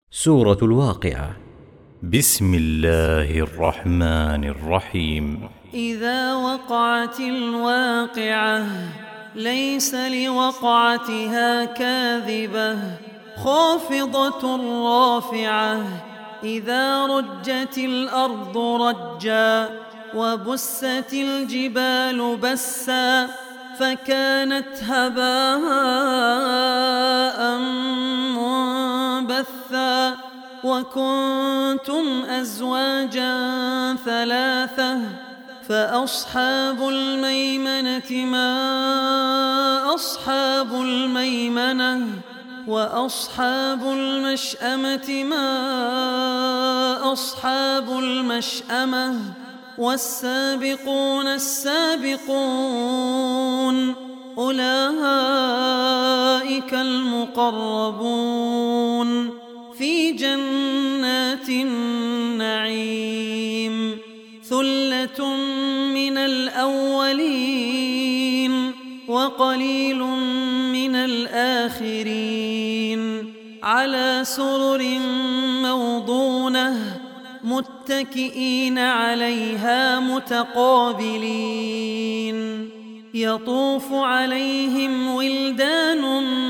سورة الواقعة. بسم الله الرحمن الرحيم. إذا وقعت الواقعة ليس لوقعتها كاذبة خافضة رافعة إذا رجت الأرض رجا وبست الجبال بسا فكانت هباء منبثا وكنتم أزواجا ثلاثة فأصحاب الميمنة ما أصحاب الميمنة وأصحاب المشأمة ما أصحاب المشأمة والسابقون السابقون أولئك المقربون في جنات النعيم ثلة من الأولين وقليل من الآخرين على سرر موضونة متكئين عليها متقابلين يطوف عليهم ولدان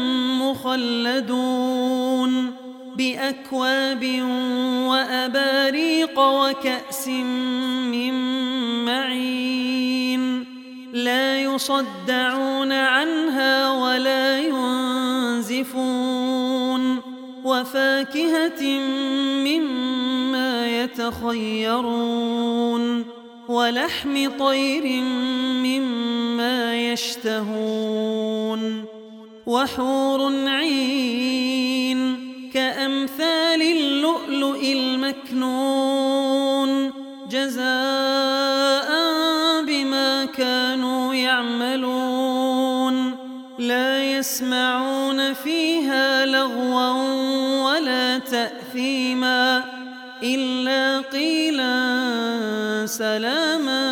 مخلدون بأكواب وأباريق وكأس من معين لا يصدعون عنها ولا ينزفون وفاكهة مما يتخيرون ولحم طير مما يشتهون وحور عين كأمثال اللؤلؤ المكنون جزاء بما كانوا يعملون لا يسمعون فيها لغوا ولا تأثيما إلا قيلا سلاما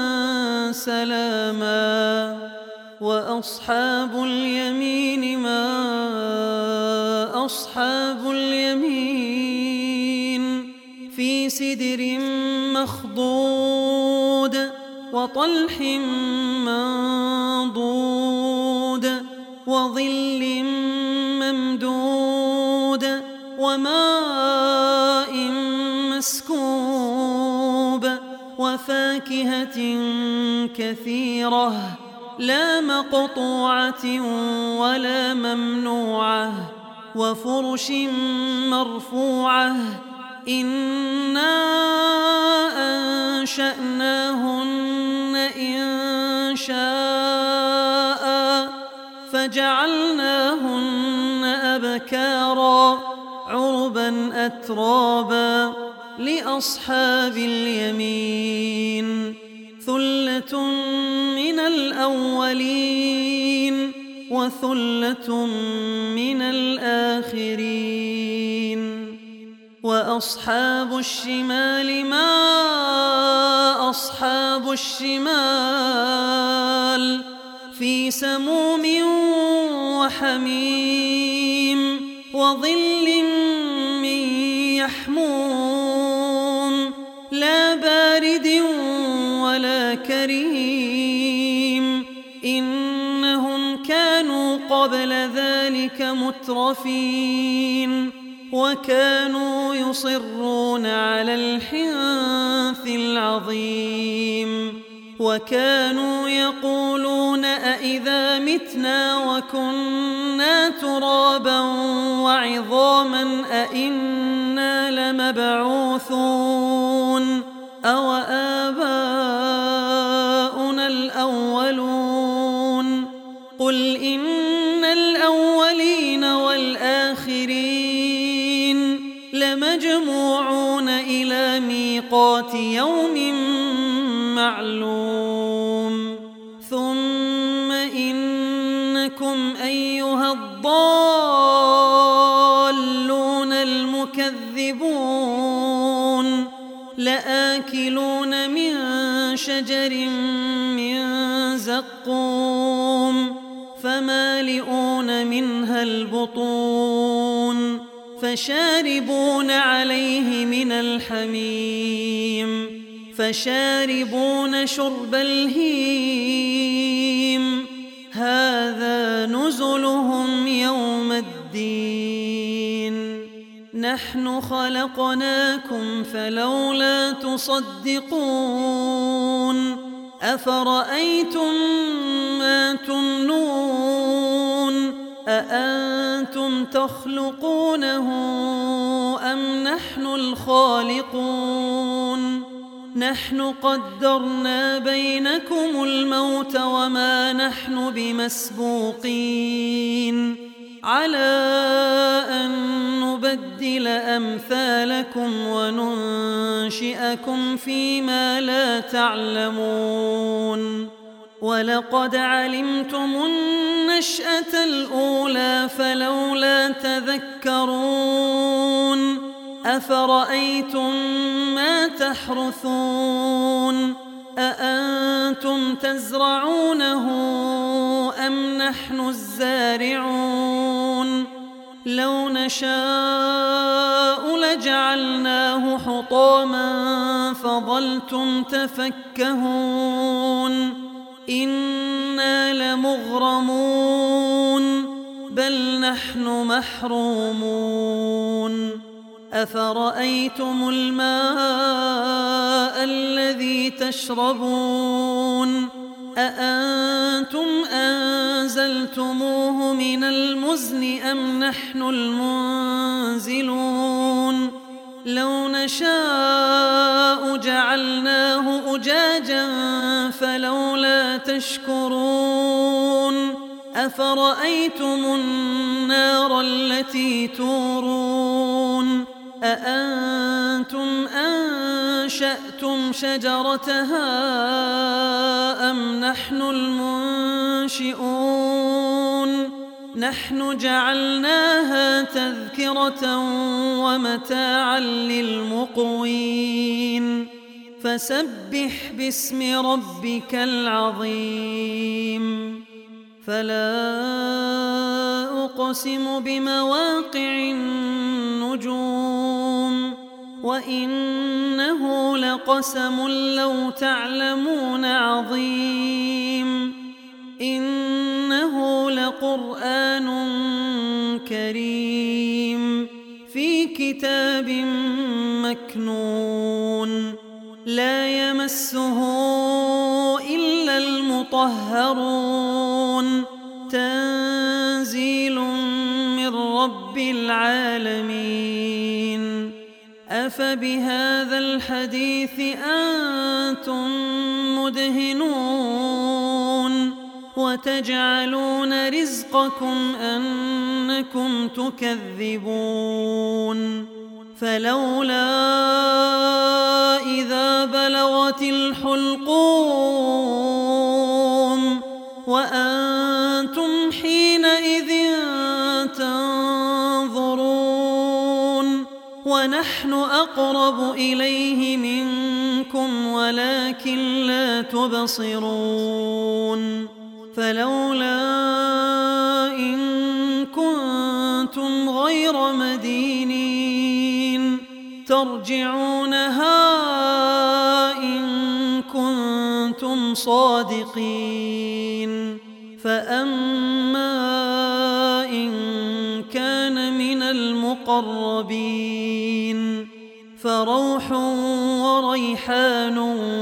سلاما وأصحاب اليمين ما أصحاب اليمين في سدر مخضود وطلح منضود وظل ممدود وماء مسكوب وفاكهة كثيرة لا مقطوعة ولا ممنوعة وفرش مرفوعة إنا أنشأناهن إن شاء فجعلناهن أبكارا عربا أترابا لأصحاب اليمين ثلة من الأولين وثلة من الآخرين وأصحاب الشمال ما أصحاب الشمال في سموم وحميم وظل من يحموم لا بارد ولا كريم إنهم كانوا قبل ذلك مترفين وكانوا يصرون على الحنث العظيم وكانوا يقولون أئذا متنا وكنا ترابا وعظاما أئنا لمبعوثون أو آباؤنا الأولون قل إن الأولين والآخرين لمجموعون إلى ميقات يوم معلوم ثم إنكم أيها الضالون المكذبون لآكلون من شجر من زقوم فمالئون منها البطون فشاربون عليه من الحميم فشاربون شرب الهيم هذا نزلهم يوم الدين نحن خلقناكم فلولا تصدقون أفرأيتم ما تمنون أأنتم تخلقونه أم نحن الخالقون نحن قدرنا بينكم الموت وما نحن بمسبوقين على أن نبدل أمثالكم وننشئكم فيما لا تعلمون ولقد علمتم النشأة الأولى فلولا تذكرون أفرأيتم ما تحرثون أأنتم تزرعونه أم نحن الزارعون لو نشاء لجعلناه حطاما فظلتم تفكهون إنا لمغرمون بل نحن محرومون أفرأيتم الماء الذي تشربون أأنتم أنزلتموه من المزن أم نحن المنزلون لو نشاء جعلناه أجاجا فلولا تشكرون أفرأيتم النار التي تورون أأنتم أنشأتم شجرتها أم نحن المنشئون نحن جعلناها تذكرة ومتاعا للمقوين فسبح باسم ربك العظيم فلا أقسم بمواقع النجوم وإنه لقسم لو تعلمون عظيم إنه لقرآن كريم في كتاب مكنون لا يمسه إلا المطهرون تنزيل من رب العالمين أفبهذا الحديث أنتم مدهنون وتجعلون رزقكم أنكم تكذبون فلولا إذا بلغت الحلقوم وأنتم حينئذ تنظرون ونحن أقرب إليه منكم ولكن لا تبصرون فلولا إن كنتم غير مدينين ترجعونها إن كنتم صادقين فأما إن كان من المقربين فروح وريحان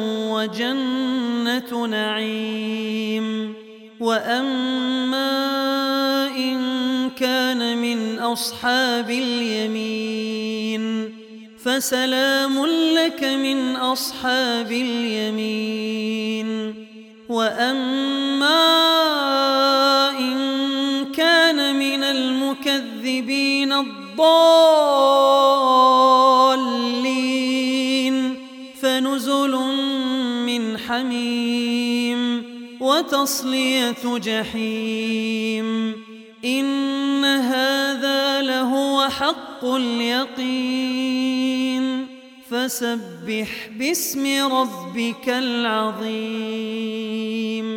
وجنة نعيم وأما إن كان من أصحاب اليمين فسلام لك من أصحاب اليمين وأما إن كان من المكذبين الضالين فنزل من حميم وتصلية جحيم إن هذا لهو حق اليقين فسبح باسم ربك العظيم